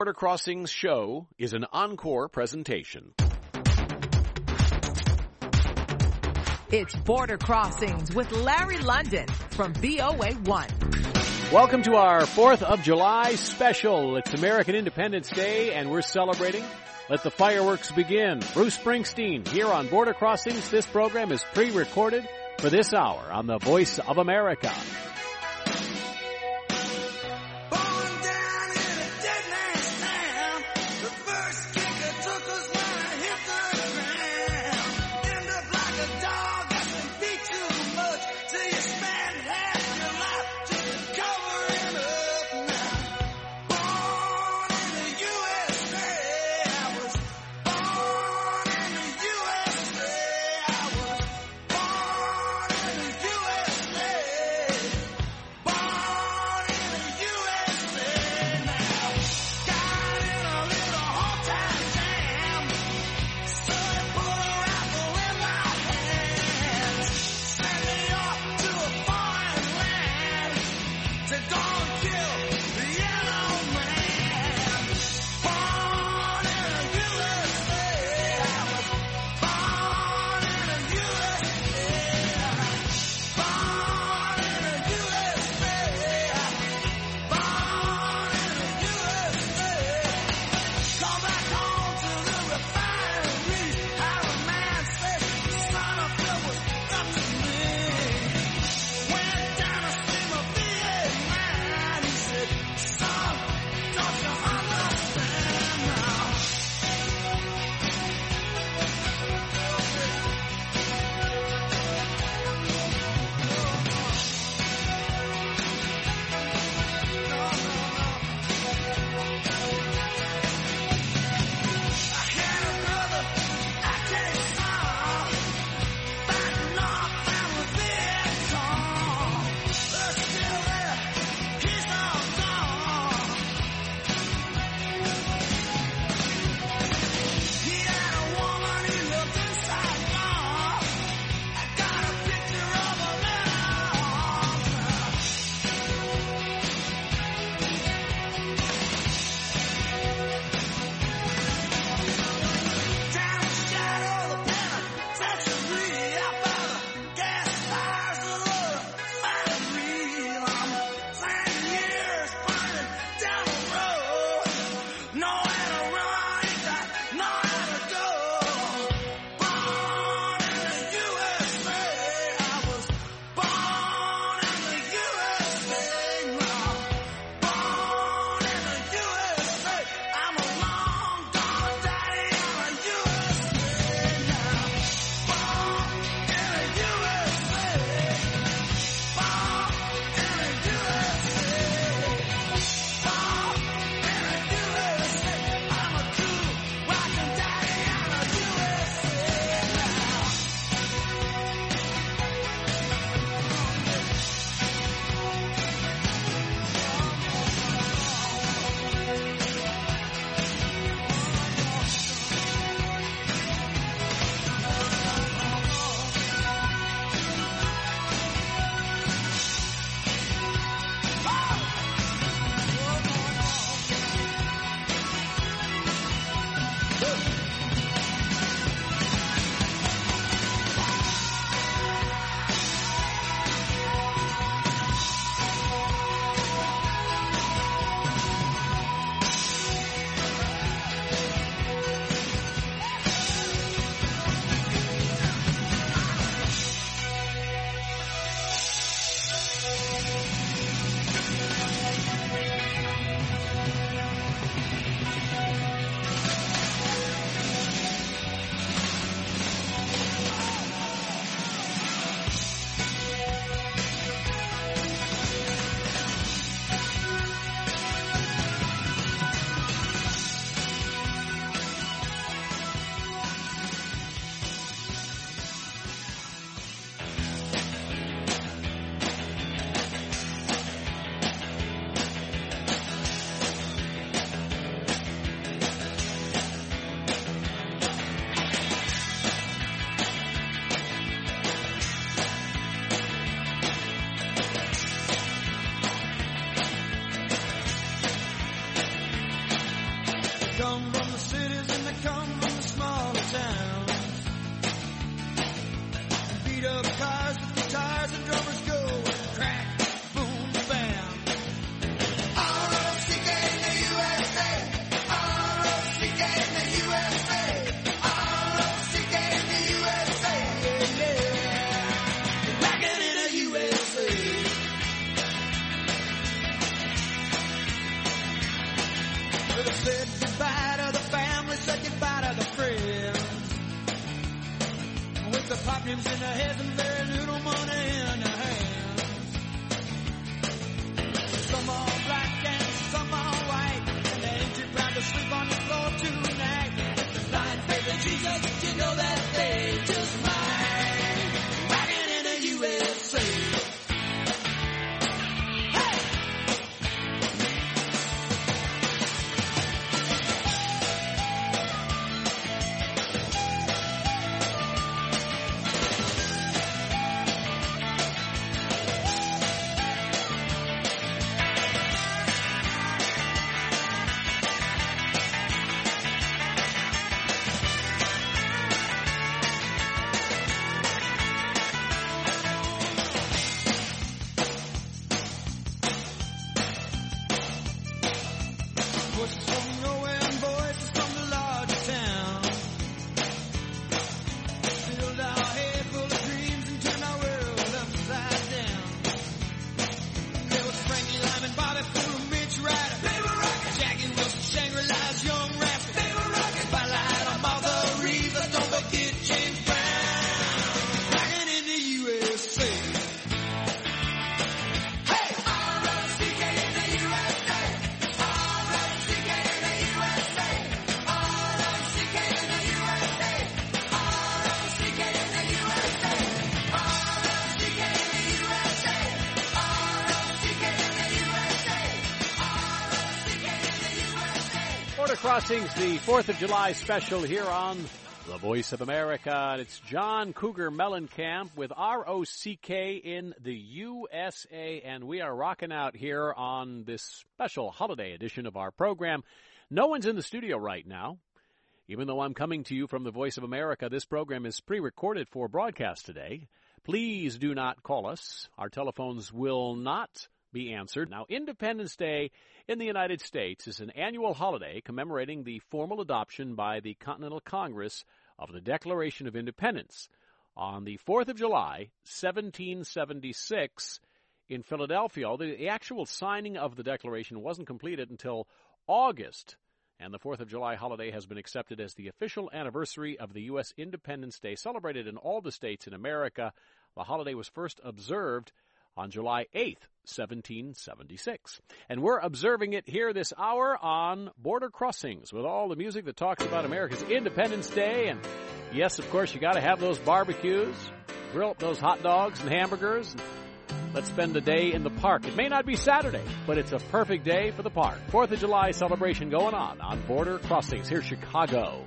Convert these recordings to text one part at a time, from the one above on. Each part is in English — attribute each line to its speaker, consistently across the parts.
Speaker 1: Border Crossings show is an encore presentation.
Speaker 2: It's Border Crossings with Larry London from VOA1.
Speaker 1: Welcome to our 4th of July special. It's American Independence Day, and we're celebrating. Let the fireworks begin. Bruce Springsteen here on Border Crossings. This program is pre-recorded for this hour on the Voice of America.
Speaker 3: come from the cities and they come from the smaller towns. And beat up cars with guitars and drummers go crack, boom, bam. R-O-C-K in the USA. R-O-C-K in the USA. R-O-C-K in the USA. Yeah. Rockin' in the USA. Well, they said goodbye to the family, said goodbye to the friends. With the pop names in their heads and very little money in their hands. Some are black and some are white, and they ain't too proud to sleep on the floor tonight. With the blind faith in Jesus, you know that they just might. Rockin' in the USA. Voices from nowhere and voices from the larger town. Filled our head full of dreams and turned our world upside down. There was Frankie Lyman, Bobby Fuller, Mitch Ryder, they were rockin'. Jackie Wilson, Shangri-La's Young Rascal, they were rockin'. Spotlight on Martha Reeves, but don't forget James Brown. Rockin' in the USA. Hey! R-O-C-K in the USA. R-O-C-K in the USA. R-O-C-K in the USA. R-O-C-K in the USA. R-O-C-K in the USA. R-O-C-K in the USA. R-O-C-K in the USA.
Speaker 1: Border Crossings, the 4th of July special here on The Voice of America. And it's John Cougar Mellencamp with R-O-C-K in the USA. And we are rocking out here on this special holiday edition of our program. No one's in the studio right now. Even though I'm coming to you from The Voice of America, this program is pre-recorded for broadcast today. Please do not call us. Our telephones will not be answered. Now, Independence Day in the United States is an annual holiday commemorating the formal adoption by the Continental Congress of the Declaration of Independence on the 4th of July, 1776, in Philadelphia. Although the actual signing of the Declaration wasn't completed until August, and the 4th of July holiday has been accepted as the official anniversary of the U.S. Independence Day, celebrated in all the states in America. The holiday was first observed on July 8th, 1776. And we're observing it here this hour on Border Crossings with all the music that talks about America's Independence Day. And yes, of course, you got to have those barbecues, grill up those hot dogs and hamburgers. And let's spend a day in the park. It may not be Saturday, but it's a perfect day for the park. 4th of July celebration going on Border Crossings. Here's Chicago.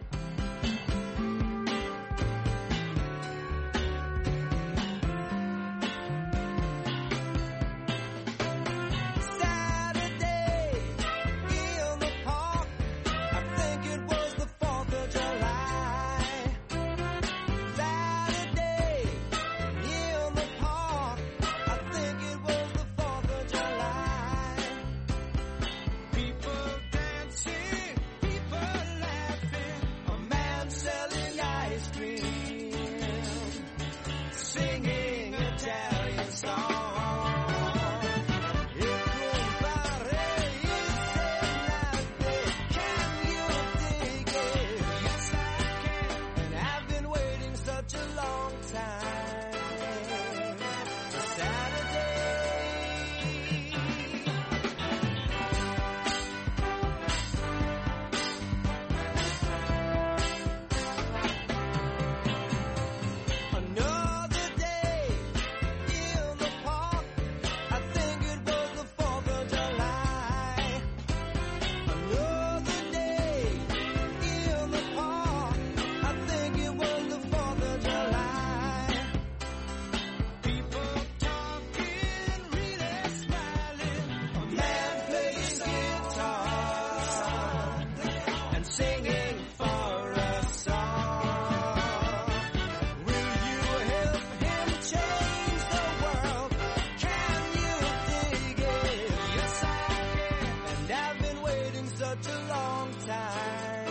Speaker 3: a long time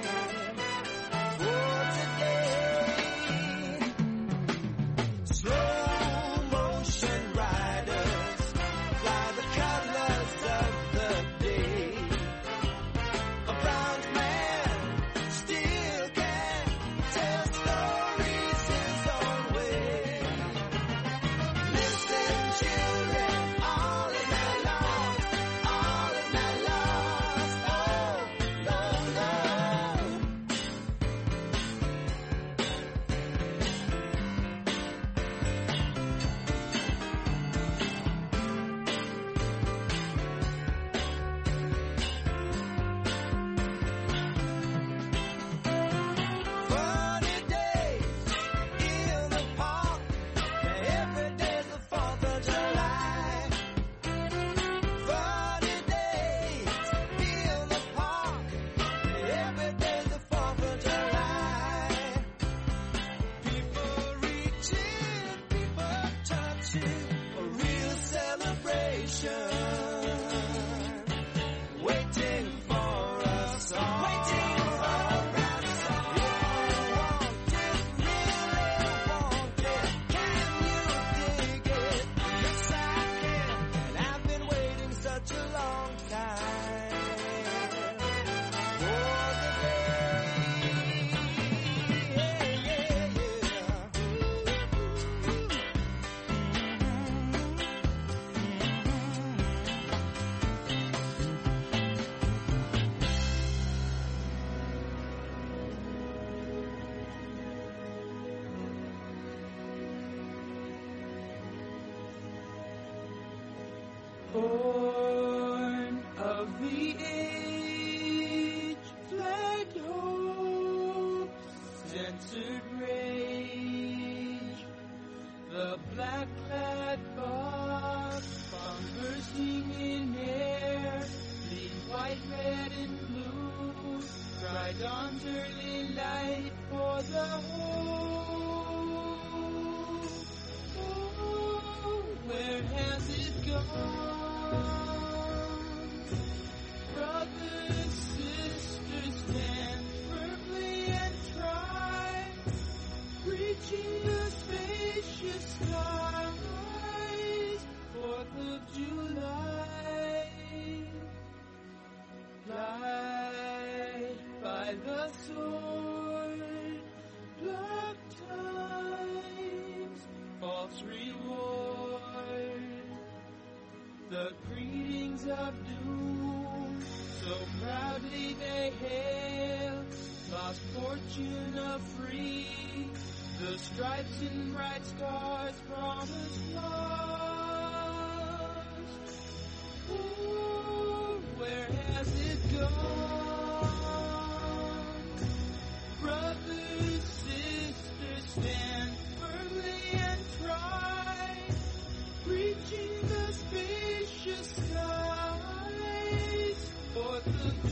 Speaker 3: for today. Slow motion riders fly the colors of the day. A blind man still can tell stories his own way. Listen, children, all is not lost, all is not lost. Oh, no, no. Funny days in the park. Every day's the 4th of July. Funny days in the park. Every day's the 4th of July. People reaching, people touching, a real celebration. Waiting for us all. Waiting for us all. If you want it, really want it, can you dig it? Yes, I can. And I've been waiting such a long time for the day. Yeah, Horn of the age, flagged hope, censored rage, the black-clad box, conversing in air, bleed white, red, and blue, dry dawn's early light for the whole. Oh, where has it gone? Brothers, sisters, stand firmly and try, reaching the spacious skies, 4th of July. Light by the sword, black times, false reward, the greetings of doom, so proudly they hail, lost fortune of free, the stripes and bright stars promised lost. Oh, where has it gone? Brothers, sisters, stand firmly and try, reaching the spacious skies, 4th of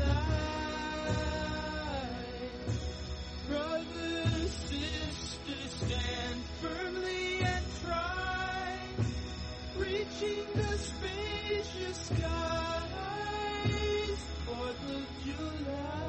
Speaker 3: July. Brothers, sisters, stand firmly and try, reaching the spacious skies, 4th of July.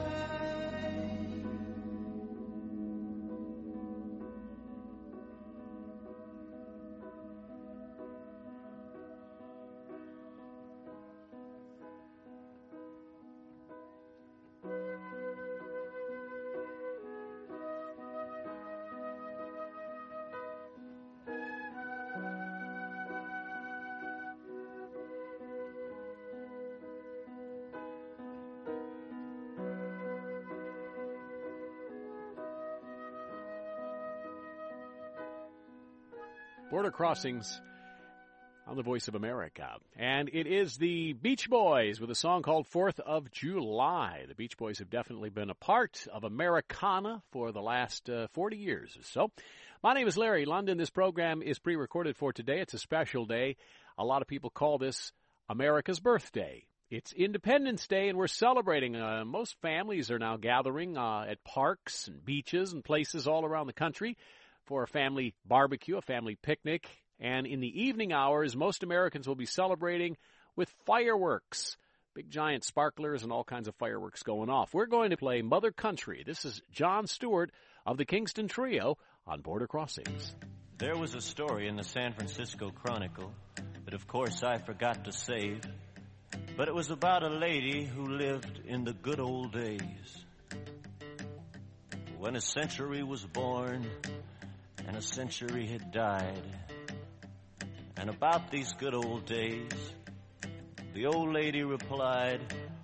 Speaker 1: Border Crossings on the Voice of America. And it is the Beach Boys with a song called 4th of July. The Beach Boys have definitely been a part of Americana for the last 40 years or so. My name is Larry London. This program is pre-recorded for today. It's a special day. A lot of people call this America's birthday. It's Independence Day, and we're celebrating. Most families are now gathering at parks and beaches and places all around the country for a family barbecue, a family picnic. And in the evening hours, most Americans will be celebrating with fireworks. Big giant sparklers and all kinds of fireworks going off. We're going to play Mother Country. This is John Stewart of the Kingston Trio on Border Crossings.
Speaker 4: There was a story in the San Francisco Chronicle that, of course, I forgot to save. But it was about a lady who lived in the good old days, when a century was born and a century had died. And about these good old days, the old lady replied,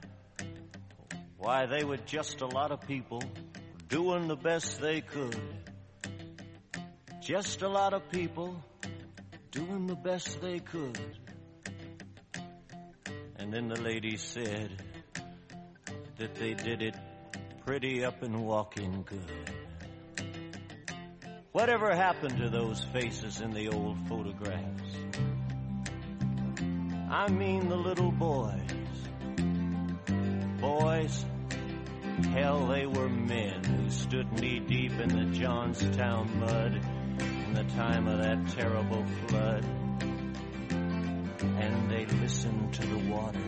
Speaker 4: why, they were just a lot of people doing the best they could. Just a lot of people doing the best they could. And then the lady said that they did it pretty up and walking good. Whatever happened to those faces in the old photographs? I mean the little boys. Boys, hell, they were men who stood knee-deep in the Johnstown mud in the time of that terrible flood. And they listened to the water,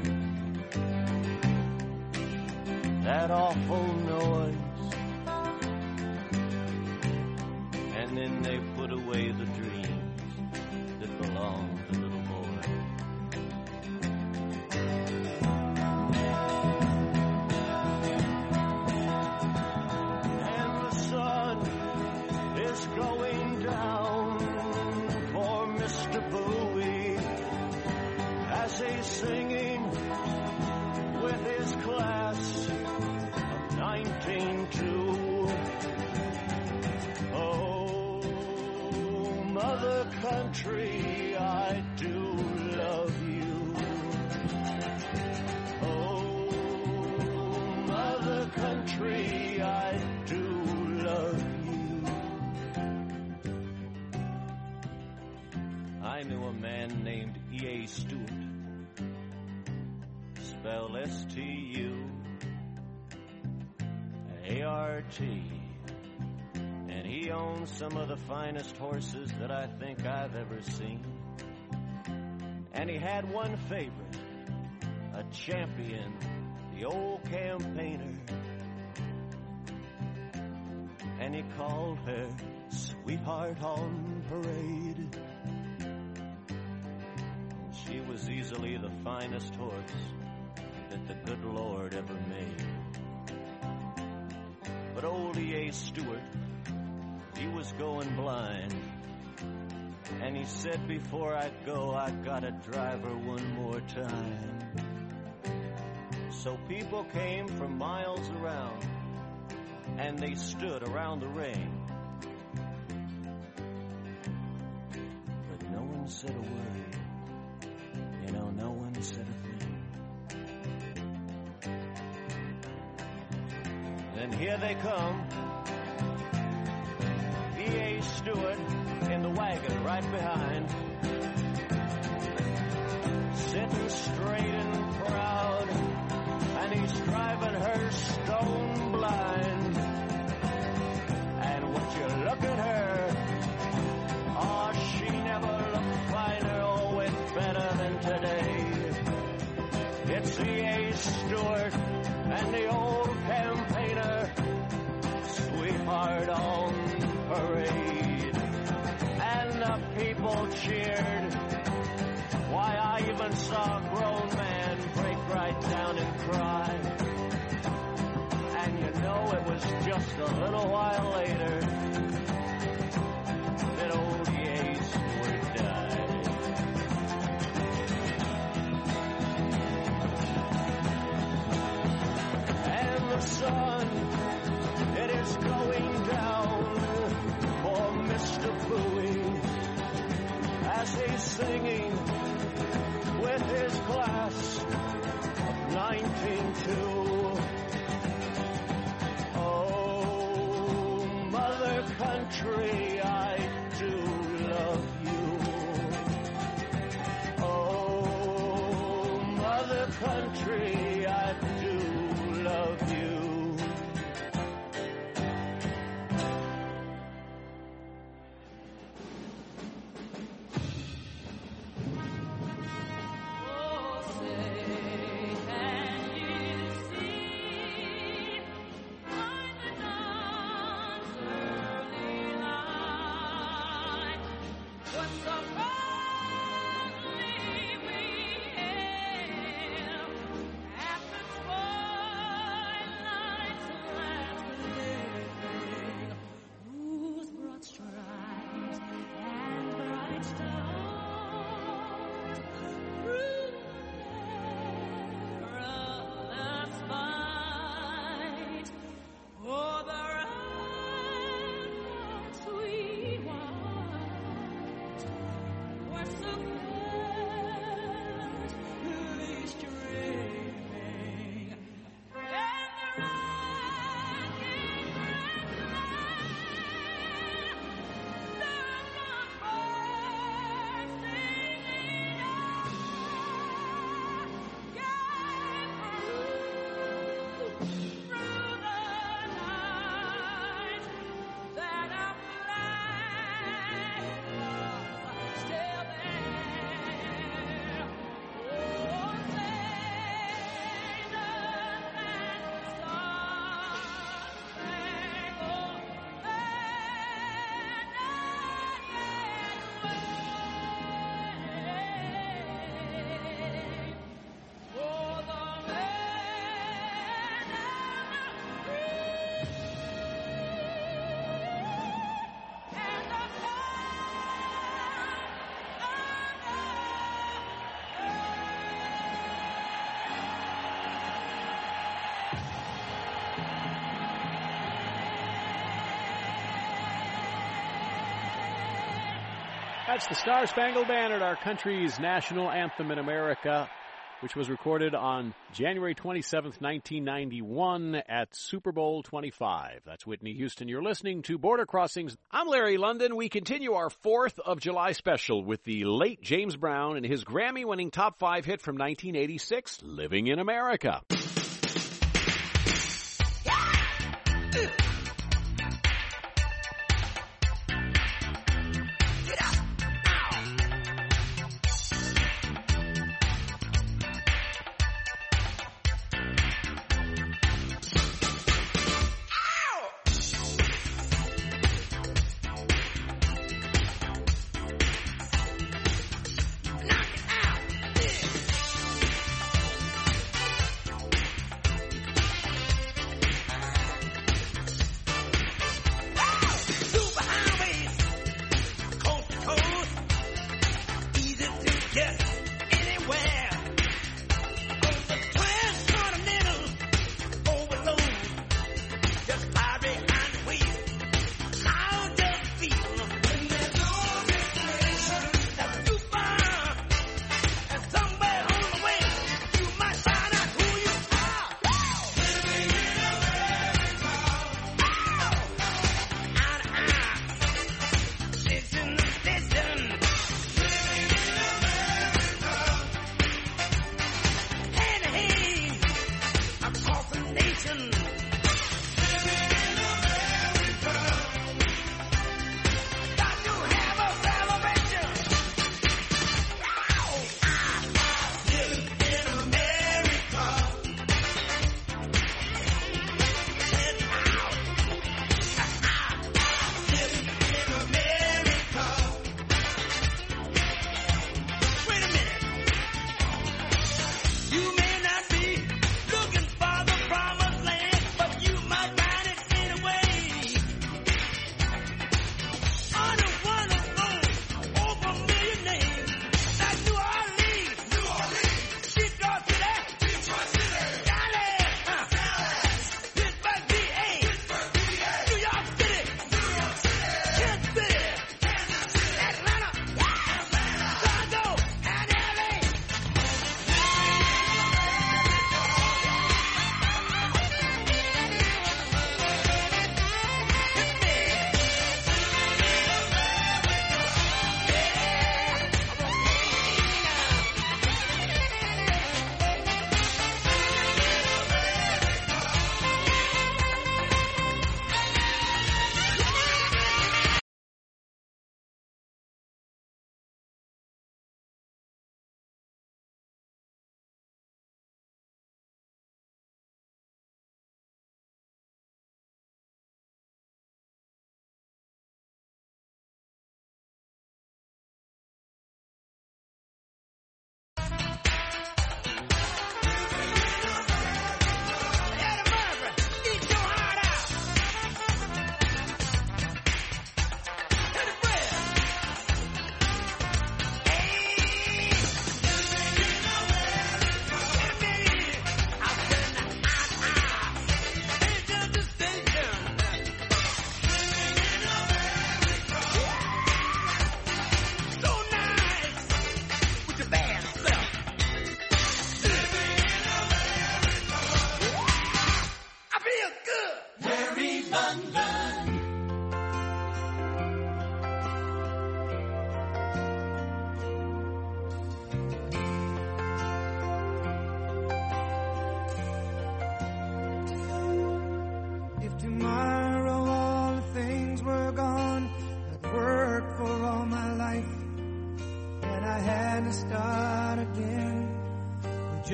Speaker 4: that awful noise. And then they put away the dreams that belonged to little boys. And the sun is going down for Mr. Bowie as he's singing with his class of 19-2. Oh, Mother Country, I do love you. Oh, Mother Country, I do love you. I knew a man named E.A. Stewart, spelled S-T-U-A-R-T. And he owns some of the finest horses that I think I've ever seen. And he had one favorite, a champion, the old campaigner. And he called her Sweetheart on Parade. And she was easily the finest horse that the good Lord ever made. But old E.A. Stewart, he was going blind. And he said, before I go, I gotta drive her one more time. So people came from miles around, and they stood around the ring. But no one said a word. You know, no one said a thing. And here they come, E.A. Stewart in the wagon right behind, sitting straight and proud, and he's driving her stone blind. And would you look at her? Oh, she never looked finer or went better than today. It's E.A. Stewart and the old campaigner, Sweetheart on Parade. And the people cheered. Why, I even saw a grown man break right down and cry. And you know, it was just a little while later that old E.A. Stewart died. And the sun, it is going down for Mr. Bowie as he's singing with his class of 19-2. Oh, Mother Country, I do love you. Oh, Mother Country, I do love you.
Speaker 5: Oh, say,
Speaker 1: That's the Star-Spangled Banner, our country's national anthem in America, which was recorded on January 27th, 1991 at Super Bowl 25. That's Whitney Houston. You're listening to Border Crossings. I'm Larry London. We continue our 4th of July special with the late James Brown and his Grammy-winning top 5 hit from 1986, Living in America.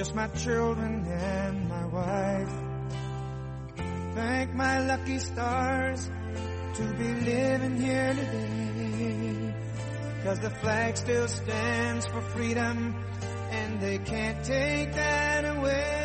Speaker 3: miss my children and my wife. Thank my lucky stars to be living here today. 'Cause the flag still stands for freedom, and they can't take that away.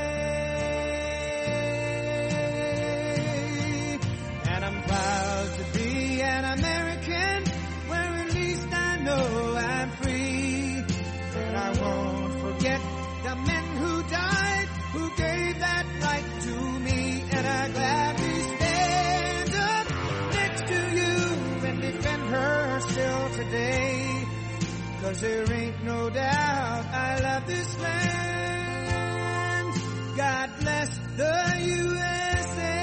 Speaker 3: And I'm proud to be an American, where at least I know I'm free. But I won't forget the men who died, who gave that right to me. And I gladly stand up next to you and defend her still today. 'Cause there ain't no doubt I love this land. God bless the USA.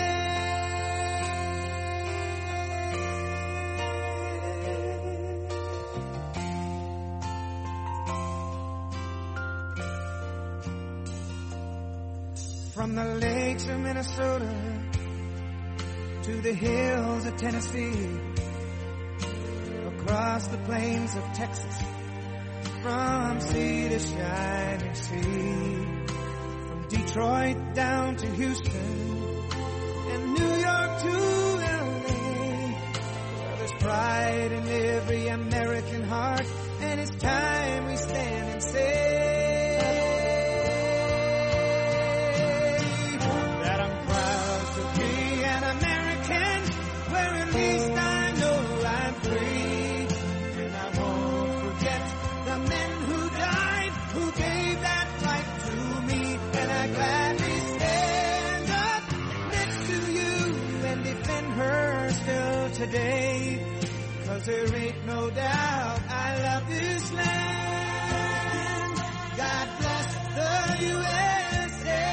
Speaker 3: From the lakes of Minnesota to the hills of Tennessee, across the plains of Texas, from sea to shining sea, from Detroit down to Houston and New York to LA. Well, there's pride in every American heart, and it's time we stand and say that I'm proud to be an American, where at least I know I'm free. And I won't forget the men who died, who gave that right to me. And I gladly stand up next to you and defend her still today. 'Cause there ain't no doubt I love this land. God bless the USA.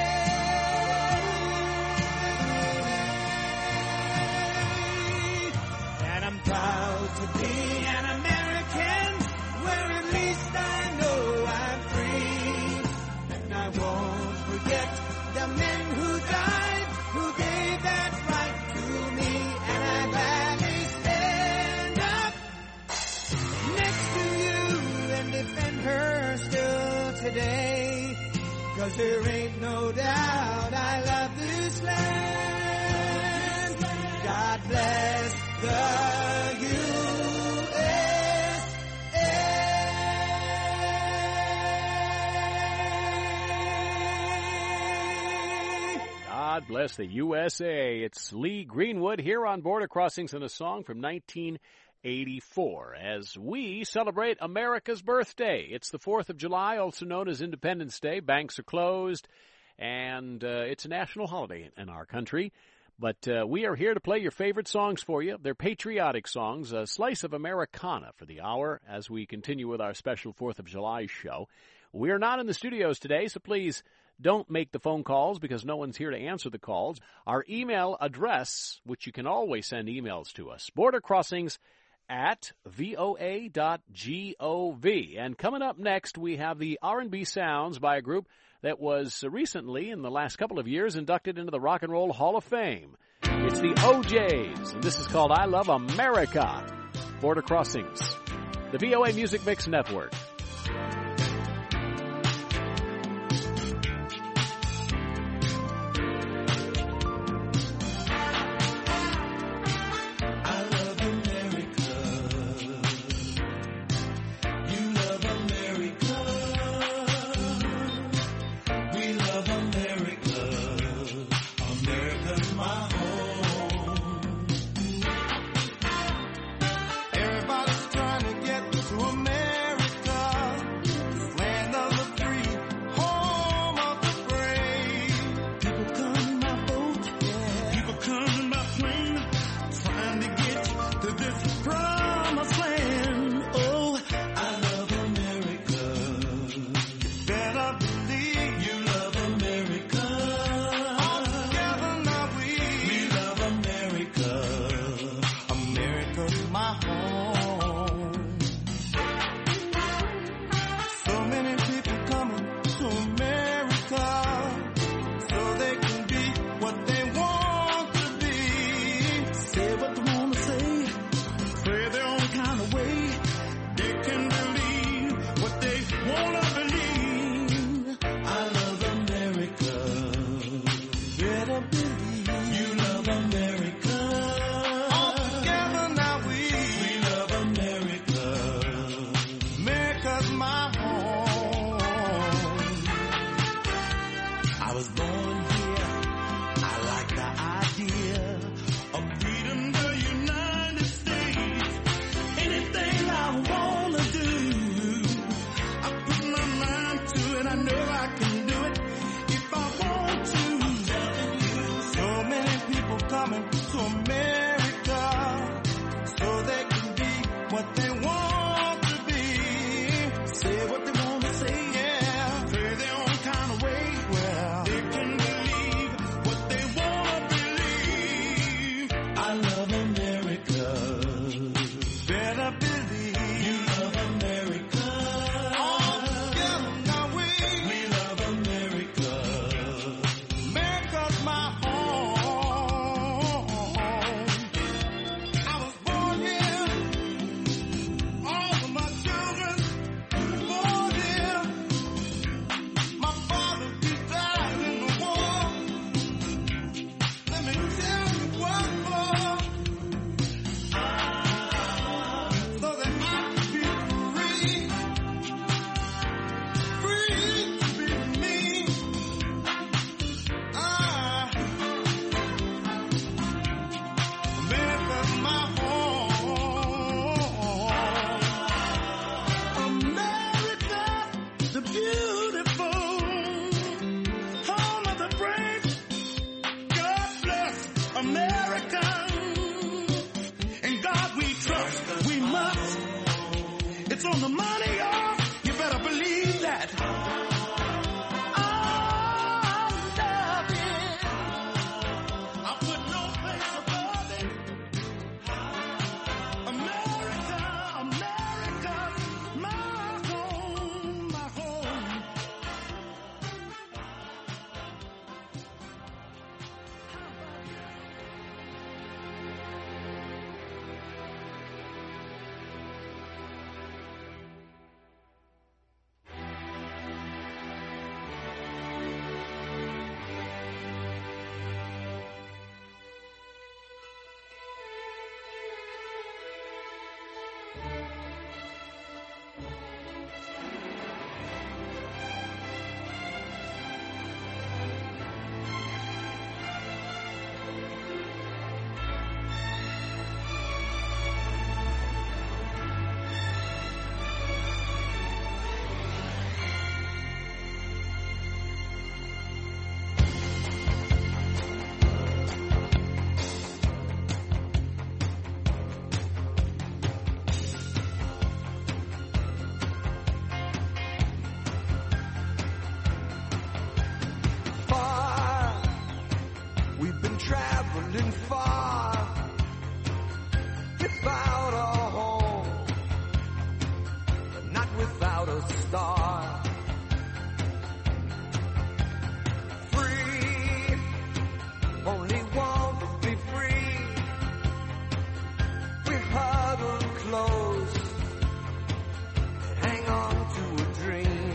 Speaker 3: And I'm proud to be an American, where at least I know I'm free. And I won't forget the men who died, who gave that right to me. And I gladly stand up next to you and defend her still today. 'Cause there ain't no doubt I love this land. God bless the
Speaker 1: God bless the USA. It's Lee Greenwood here on Border Crossings in a song from 1984 as we celebrate America's birthday. It's the 4th of July, also known as Independence Day. Banks are closed, and it's a national holiday in our country. But we are here to play your favorite songs for you. They're patriotic songs, a slice of Americana for the hour as we continue with our special 4th of July show. We're not in the studios today, so please don't make the phone calls because no one's here to answer the calls. Our email address, which you can always send emails to us, bordercrossings@voa.gov. And coming up next, we have the R&B sounds by a group that was recently, in the last couple of years, inducted into the Rock and Roll Hall of Fame. It's the OJs, and this is called I Love America. Border Crossings, the VOA Music Mix Network.
Speaker 3: Everybody's trying to get to America. coming to America so they can be what they want to be. Say what they want to say, yeah. Play their own kind of way. Well, they can believe what they want to believe. I love America. Better believe you love America. All together now we love America. America's my home. I was born here. All of my children were born here. My father, he died in the war. Let me tell you what for. So that I could be free. Free to be me. America's my home. America, the beautiful home of the brave. God bless America. In God we trust, we must. It's on the money, y'all. You better believe that. I love it. I put no place above it. America, America, my home, my home. Far, we've been traveling far without a home, but not without a star. Free, only want to be free. We huddle close, hang on to a dream.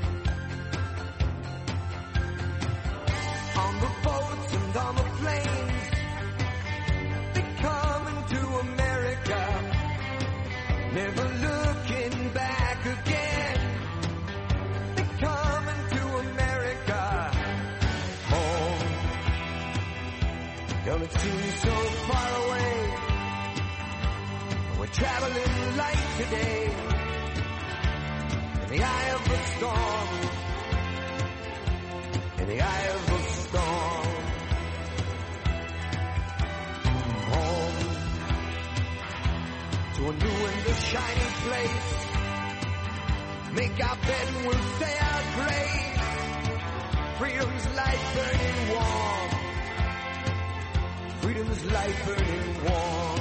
Speaker 3: On the boats and on the planes, they coming to America, never looking back again. They coming to America, home. Don't it seem so far away? We're traveling light today, in the eye of the storm. In the eye of the storm, home to a new and a shiny place. Make our bed and we'll say our grace. Freedom's light burning warm. Freedom's light burning warm.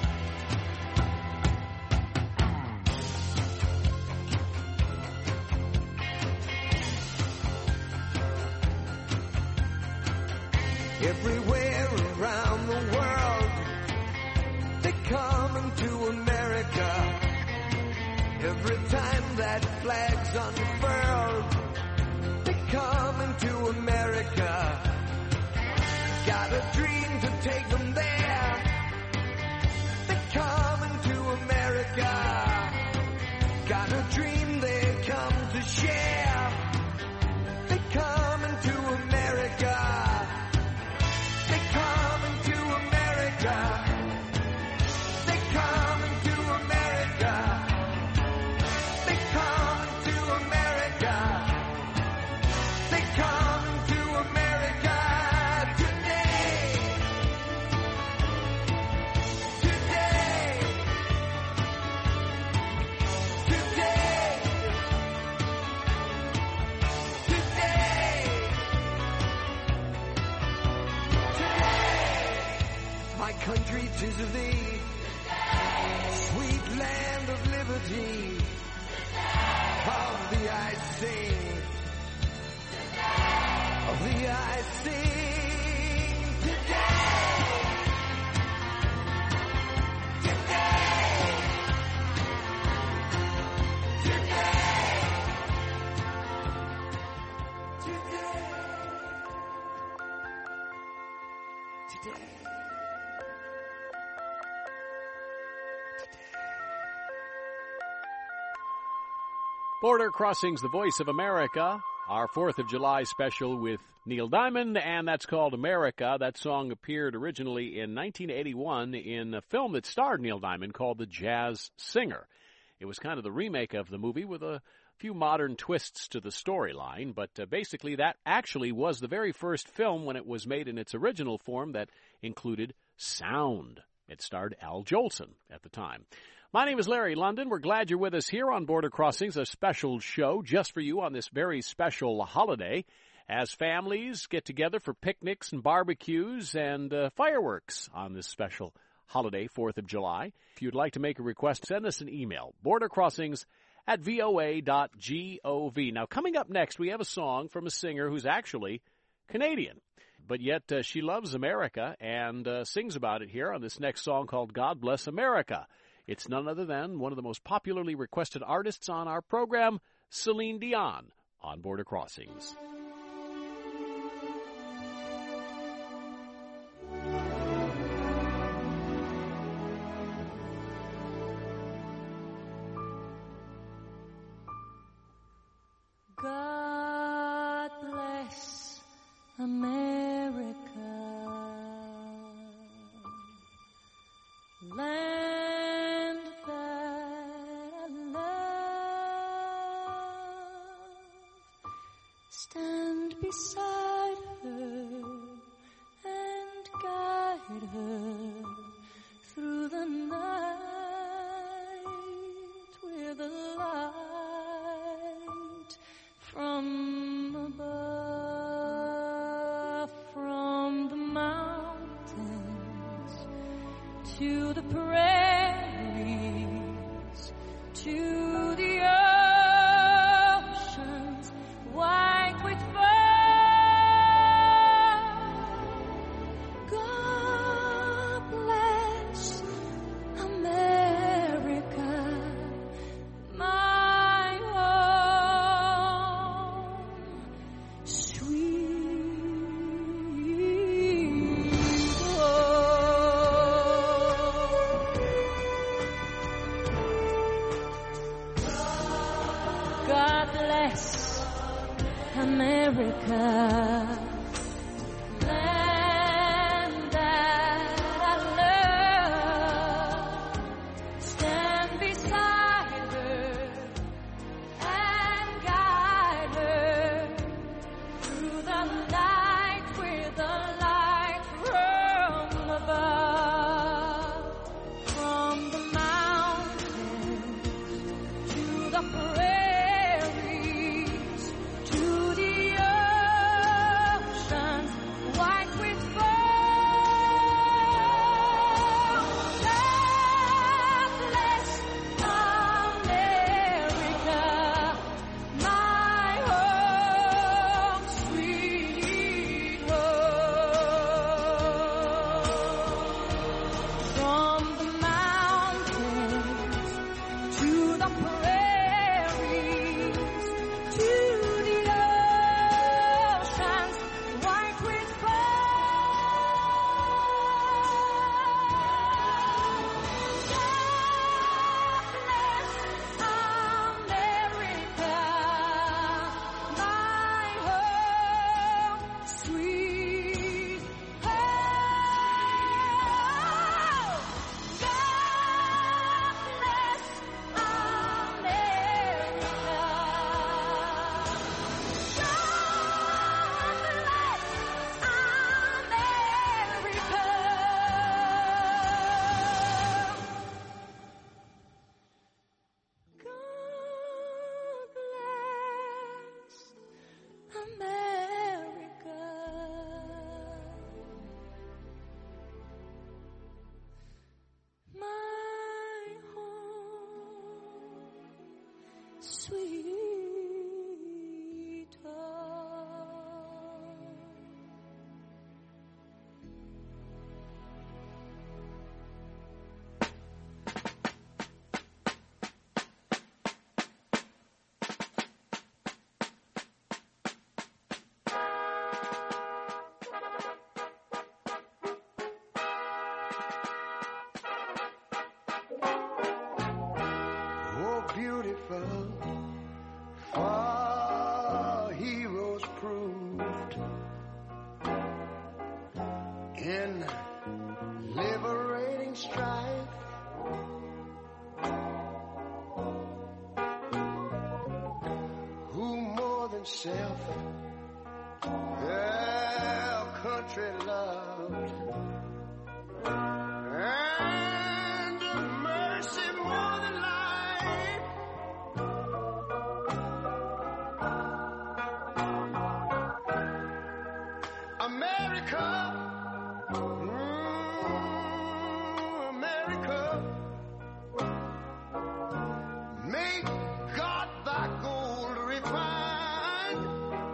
Speaker 3: Everywhere around the world, they coming to America. Every time that flag's unfurled, they coming to America. Got a dream to take them there. They coming to America. Got a dream they come to share. They coming to America. They coming to America. They coming to America. They coming to America. They coming to America today. country, 'tis of thee. Sweet land of liberty. Of thee I sing. Of thee I sing today. Today. Today.
Speaker 1: Border Crossings, the voice of America, our 4th of July special with Neil Diamond, and that's called America. That song appeared originally in 1981 in a film that starred Neil Diamond called The Jazz Singer. It was kind of the remake of the movie with a few modern twists to the storyline, but basically that actually was the very first film when it was made in its original form that included sound. It starred Al Jolson at the time. My name is Larry London. We're glad you're with us here on Border Crossings, a special show just for you on this very special holiday as families get together for picnics and barbecues and fireworks on this special holiday, 4th of July. If you'd like to make a request, send us an email, bordercrossings@voa.gov. Now, coming up next, we have a song from a singer who's actually Canadian, but yet she loves America and sings about it here on this next song called God Bless America. It's none other than one of the most popularly requested artists on our program, Celine Dion, on Border Crossings.
Speaker 5: God bless America, land that I love. Stand beside her and guide her through the night with a light from above, from the mountains to the prairies, to the oceans white with foam. God bless America, my home, sweet home.
Speaker 3: Oh, beautiful, for heroes proved in liberating strife. Who more than self their country loved, and mercy more than life. America, America, make God thy gold refined,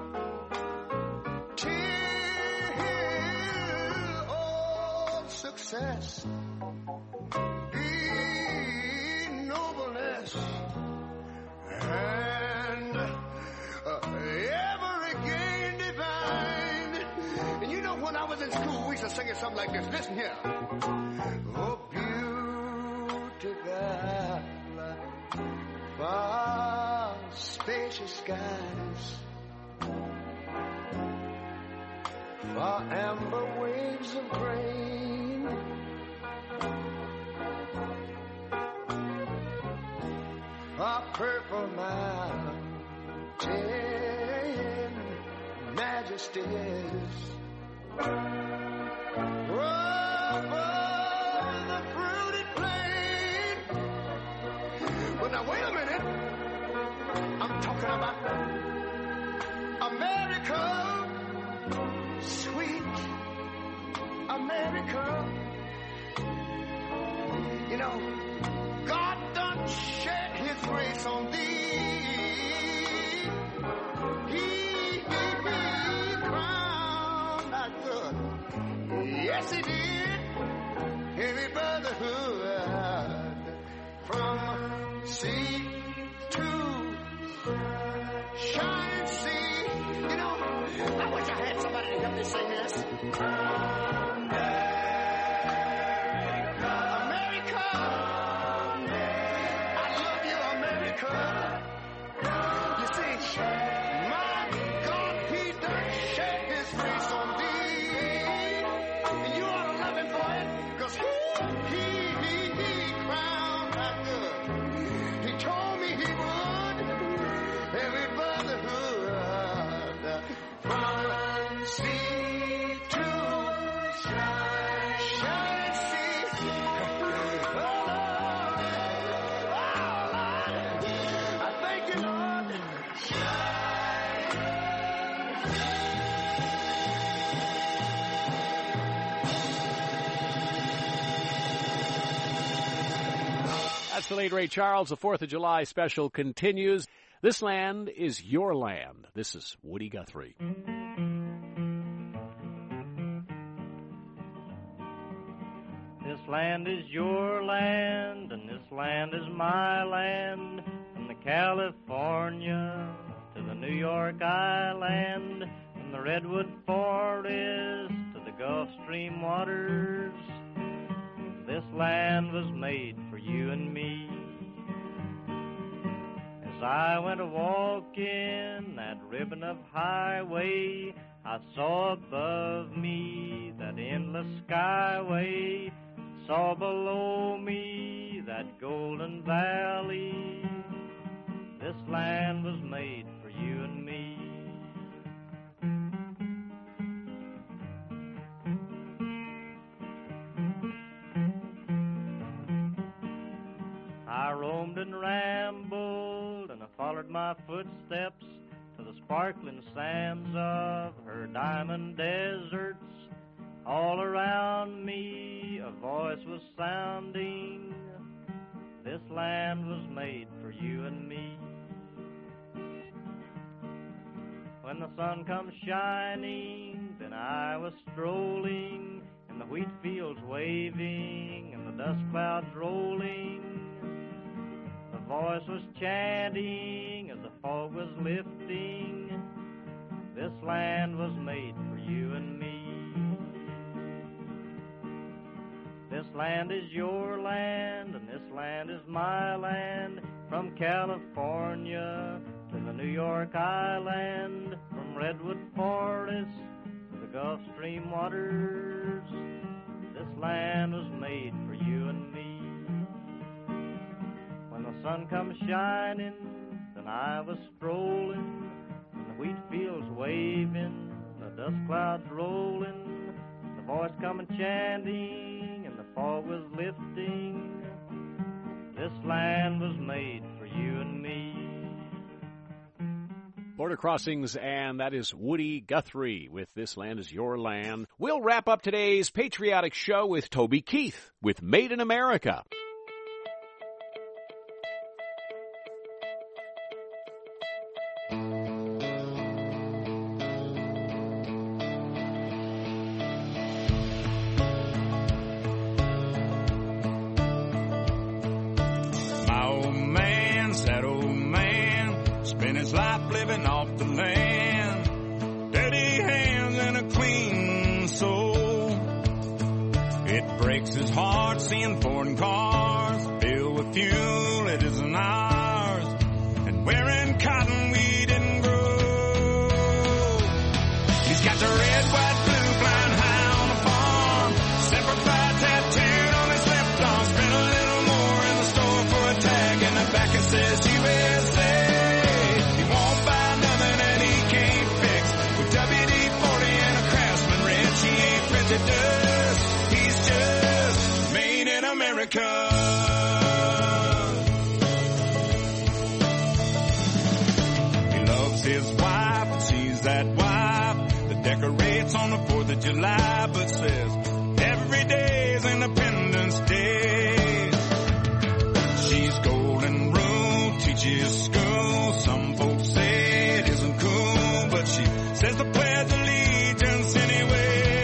Speaker 3: till all success be nobleness, and every gain divine. And you know, when I was in school, we used to sing it something like this. Listen here. Oh, beautiful, far spacious skies, far amber waves of grain, far purple mountain majesties, over the fruited plain. But now wait a minute, I'm talking about America, sweet America. You know, God done shed his grace on thee. He crowned thy good. Yes, he did. Every brotherhood from sea to shining sea. You know, I wish I had somebody to help me sing this. America, I love you, America. You see, my God, he done shed his grace on thee. And you ought to love him for it, because he crowned that good. He told me he would. Every brotherhood from sea to shining sea. Oh, Lord, I thank you, Lord.
Speaker 1: That's the late Ray Charles. The 4th of July special continues. This land is your land. This is Woody Guthrie.
Speaker 4: This land is your land, and this land is my land. From the California to the New York Island, from the Redwood Forest to the Gulf Stream waters. This land was made for you and me. As I went a-walking that ribbon of highway, I saw above me that endless skyway, saw below me that golden valley. This land was made for you and me. I roamed and rambled, and I followed my footsteps to the sparkling sands of her diamond deserts. All around me a voice was sounding, this land was made for you and me. When the sun comes shining, then I was strolling, and the wheat fields waving, and the dust clouds rolling. The voice was chanting as the fog was lifting, this land was made for you and me. this land is your land, and this land is my land. From California to the New York Island, from Redwood Forest to the Gulf Stream waters, this land was made for you and me. When the sun comes shining, then I was strolling, and the wheat fields waving, the dust clouds rolling, the voice coming chanting, and the fog was lifting. This land was made for you and me.
Speaker 1: Border Crossings, and that is Woody Guthrie with This Land Is Your Land. We'll wrap up today's patriotic show with Toby Keith with Made in America.
Speaker 6: Spent his life living off the land, dirty hands and a clean soul. It breaks his heart seeing foreign cars filled with fuel it isn't ours, and wearing cotton we didn't grow. He's got the red, white, blue, flying high on the farm, Semper Fi tattooed on his left arm. Spent a little more in the store for a tag, and the back it says USA. He's just made in America. He loves his wife, and she's that wife that decorates on the 4th of July, but says every day is Independence Day. She's golden rule, teaches school. Some folks say it isn't cool, but she says the Pledge of Allegiance anyway.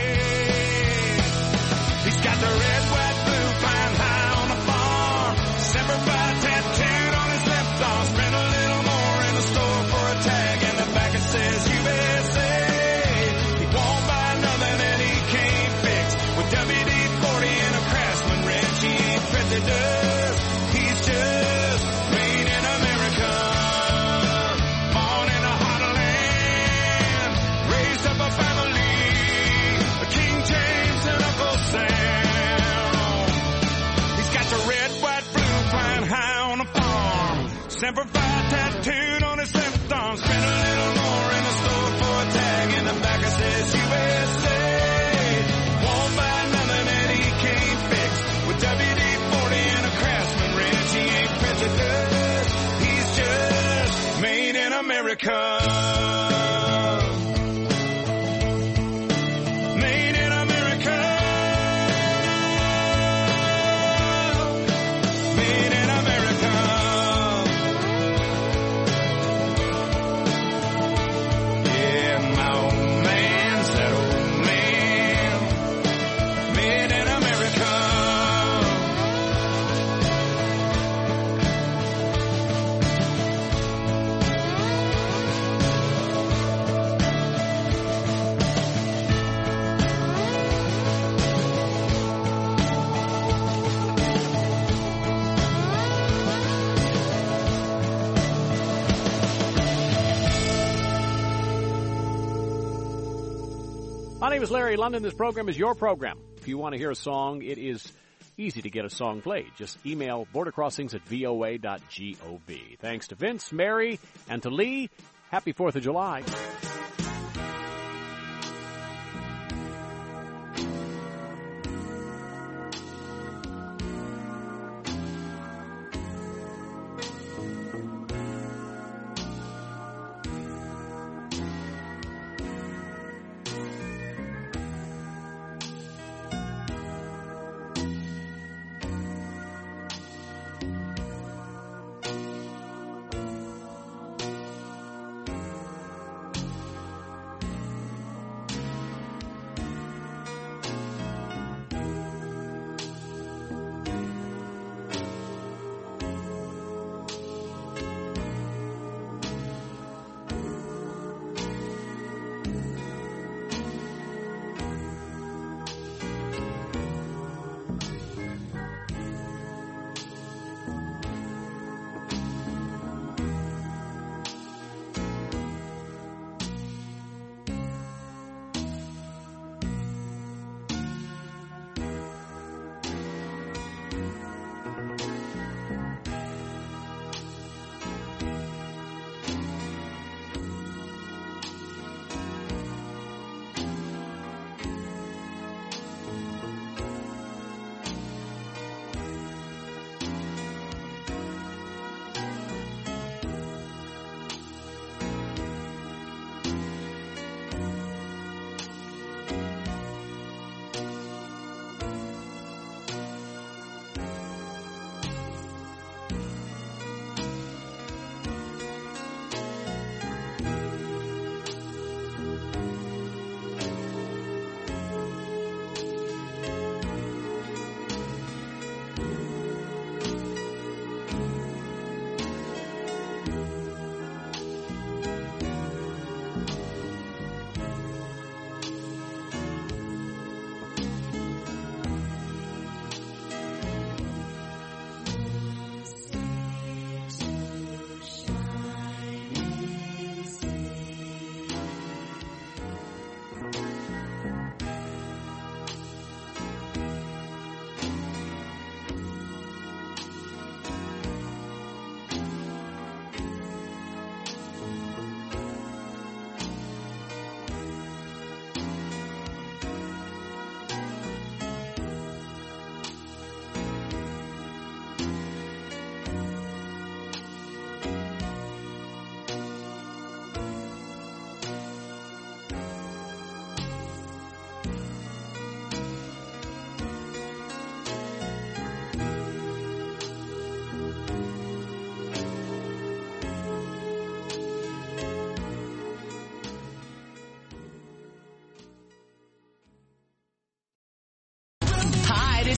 Speaker 6: He's got the red, white, blue, flying high on the farm, Semper Fi tattooed on his left arm. Spent a little more in the store for a tag, and the back it says USA. He won't buy nothing that he can't fix, with WD-40 and a Craftsman wrench. He ain't prejudiced, he's just made in America. Born in a hot land, raised up a family, King James and Uncle Sam. Semper Fi tattooed on his left arm. Spent a little more in the store for a tag, and the back it says USA. Won't buy nothing that he can't fix, with WD-40 and a Craftsman wrench. He ain't prejudiced, he's just made in America.
Speaker 1: My name is Larry London. This program is your program. If you want to hear a song, it is easy to get a song played. Just email bordercrossings@voa.gov. Thanks to Vince, Mary, and to Lee. Happy 4th of July.